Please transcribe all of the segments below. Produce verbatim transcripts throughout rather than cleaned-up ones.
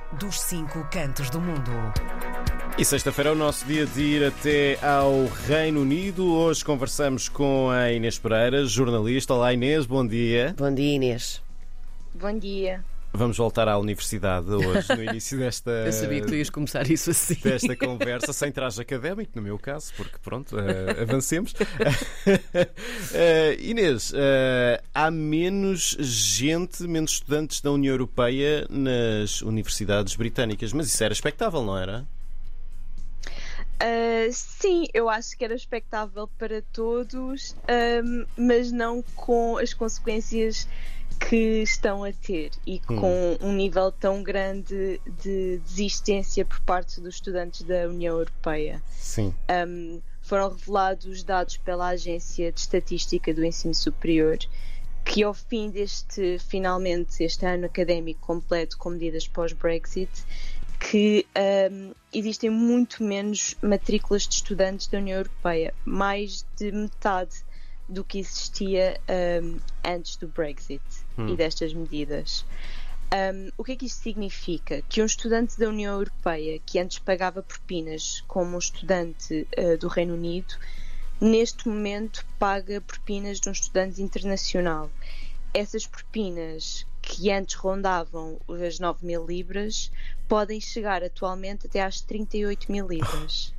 dos cinco cantos do mundo. E sexta-feira é o nosso dia de ir até ao Reino Unido. Hoje conversamos com a Inês Pereira, jornalista. Olá Inês, bom dia. Bom dia, Inês. Bom dia. Vamos voltar à universidade hoje, no início desta... Eu sabia que tu ias começar isso assim. Desta conversa, sem traje académico, no meu caso, porque pronto, uh, avancemos. uh, Inês, uh, há menos gente, menos estudantes da União Europeia nas universidades britânicas, mas isso era expectável, não era? Uh, sim, eu acho que era expectável para todos, um, mas não com as consequências que estão a ter e hum. com um nível tão grande de desistência por parte dos estudantes da União Europeia. Sim. Um, foram revelados dados pela Agência de Estatística do Ensino Superior que ao fim deste, finalmente, este ano académico completo com medidas pós-Brexit, que um, existem muito menos matrículas de estudantes da União Europeia, mais de metade do que existia um, antes do Brexit hum. e destas medidas. Um, o que é que isto significa? Que um estudante da União Europeia que antes pagava propinas como um estudante uh, do Reino Unido, neste momento paga propinas de um estudante internacional. Essas propinas que antes rondavam as nove mil libras podem chegar atualmente até às trinta e oito mil libras.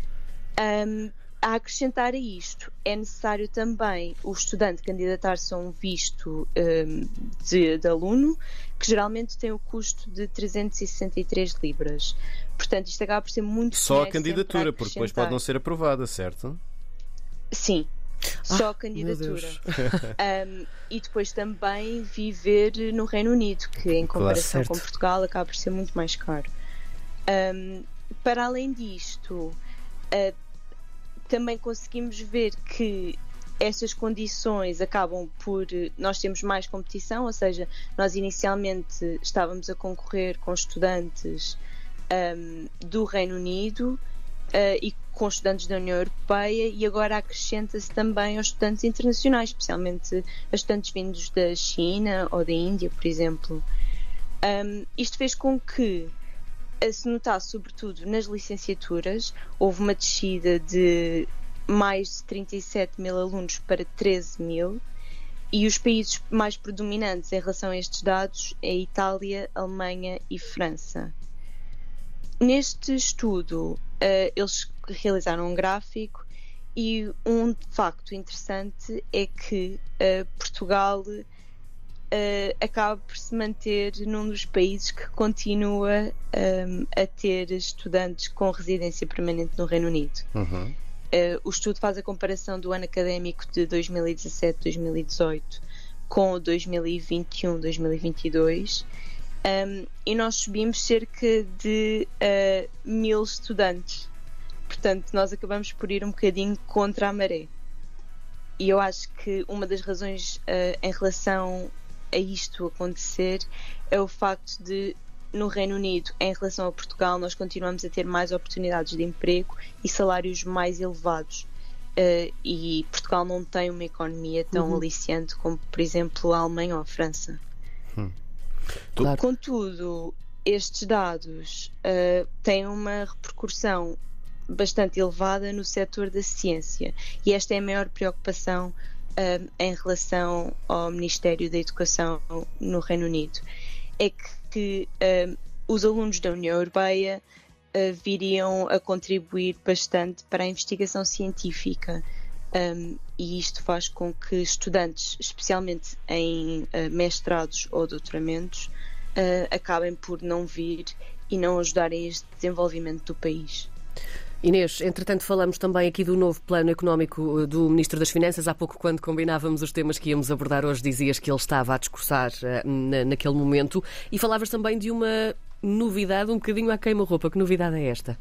Um, A acrescentar a isto, é necessário também o estudante candidatar-se a um visto um, de, de aluno, que geralmente tem o custo de trezentos e sessenta e três libras. Portanto, isto acaba por ser muito só a candidatura, porque depois pode não ser aprovada, certo? Sim, só ah, a candidatura. um, e depois também viver no Reino Unido, que em comparação claro, com Portugal acaba por ser muito mais caro. Um, para além disto, uh, também conseguimos ver que estas condições acabam por... Nós temos mais competição, ou seja, nós inicialmente estávamos a concorrer com estudantes um, do Reino Unido uh, e com estudantes da União Europeia, e agora acrescenta-se também aos estudantes internacionais, especialmente a estudantes vindos da China ou da Índia, por exemplo. Um, isto fez com que se notasse sobretudo nas licenciaturas. Houve uma descida de mais de trinta e sete mil alunos para treze mil, e os países mais predominantes em relação a estes dados é Itália, Alemanha e França. Neste estudo, uh, eles realizaram um gráfico, e um facto interessante é que uh, Portugal Uh, acaba por se manter num dos países que continua um, a ter estudantes com residência permanente no Reino Unido. Uhum. Uh, o estudo faz a comparação do ano académico de dois mil e dezassete a dois mil e dezoito com o dois mil e vinte e um a dois mil e vinte e dois, um, e nós subimos cerca de uh, mil estudantes. Portanto, nós acabamos por ir um bocadinho contra a maré. E eu acho que uma das razões uh, em relação a isto acontecer é o facto de, no Reino Unido, em relação a Portugal, nós continuamos a ter mais oportunidades de emprego e salários mais elevados, uh, e Portugal não tem uma economia tão uhum. aliciante como, por exemplo, a Alemanha ou a França. Hum. Claro. Contudo, estes dados uh, têm uma repercussão bastante elevada no setor da ciência, e esta é a maior preocupação Um, em relação ao Ministério da Educação no Reino Unido. É que, que um, os alunos da União Europeia uh, viriam a contribuir bastante para a investigação científica, um, e isto faz com que estudantes, especialmente em uh, mestrados ou doutoramentos, uh, acabem por não vir e não ajudarem este desenvolvimento do país. Inês, entretanto falamos também aqui do novo plano económico do Ministro das Finanças. Há pouco, quando combinávamos os temas que íamos abordar hoje, dizias que ele estava a discursar uh, na, naquele momento, e falavas também de uma novidade um bocadinho à queima-roupa. Que novidade é esta?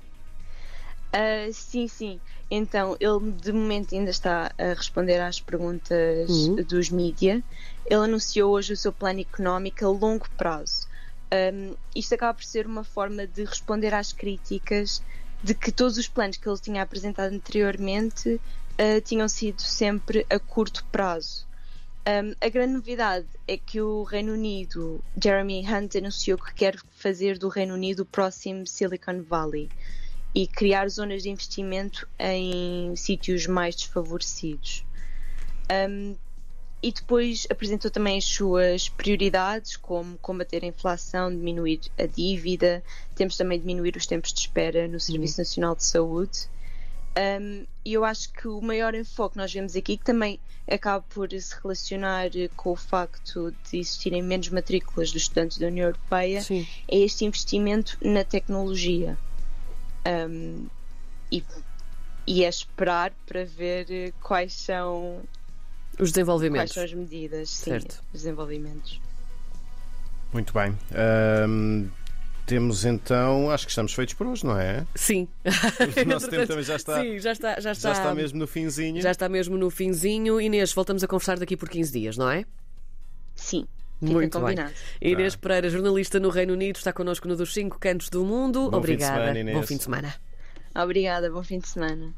Uh, sim, sim. Então, ele de momento ainda está a responder às perguntas uhum. dos mídia. Ele anunciou hoje o seu plano económico a longo prazo. Um, isto acaba por ser uma forma de responder às críticas de que todos os planos que ele tinha apresentado anteriormente uh, tinham sido sempre a curto prazo. Um, a grande novidade é que o Reino Unido, Jeremy Hunt anunciou que quer fazer do Reino Unido o próximo Silicon Valley e criar zonas de investimento em sítios mais desfavorecidos. Um, e depois apresentou também as suas prioridades, como combater a inflação, diminuir a dívida, temos também diminuir os tempos de espera no Serviço Nacional de Saúde. Um, e eu acho que o maior enfoque que nós vemos aqui, que também acaba por se relacionar com o facto de existirem menos matrículas dos estudantes da União Europeia, Sim. é este investimento na tecnologia. Um, e, e é esperar para ver quais são os desenvolvimentos. Quais são as medidas, certo. Sim, os desenvolvimentos. Muito bem. Um... Temos então, acho que estamos feitos por hoje, não é? Sim. O nosso tempo também já está, Sim, já está, já está. Já está mesmo no finzinho. Já está mesmo no finzinho. Inês, voltamos a conversar daqui por quinze dias, não é? Sim. Muito combinado. bem. Inês ah. Pereira, jornalista no Reino Unido, está connosco no dos cinco cantos do mundo. Bom Obrigada. Fim de semana, Inês. Bom fim de semana. Obrigada, bom fim de semana.